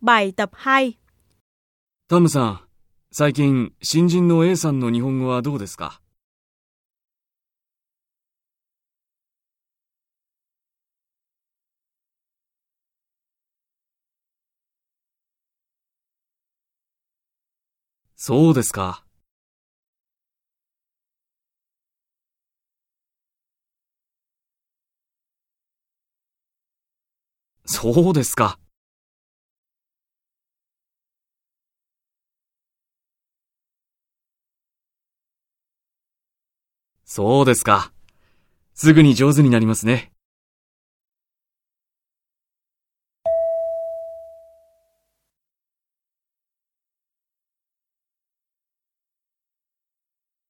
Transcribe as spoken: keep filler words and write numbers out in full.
Bài tập hai. タムさん、最近新人の A さんの日本語はどうですか？そうですか。そうですか。そうですか。すぐに上手になりますね。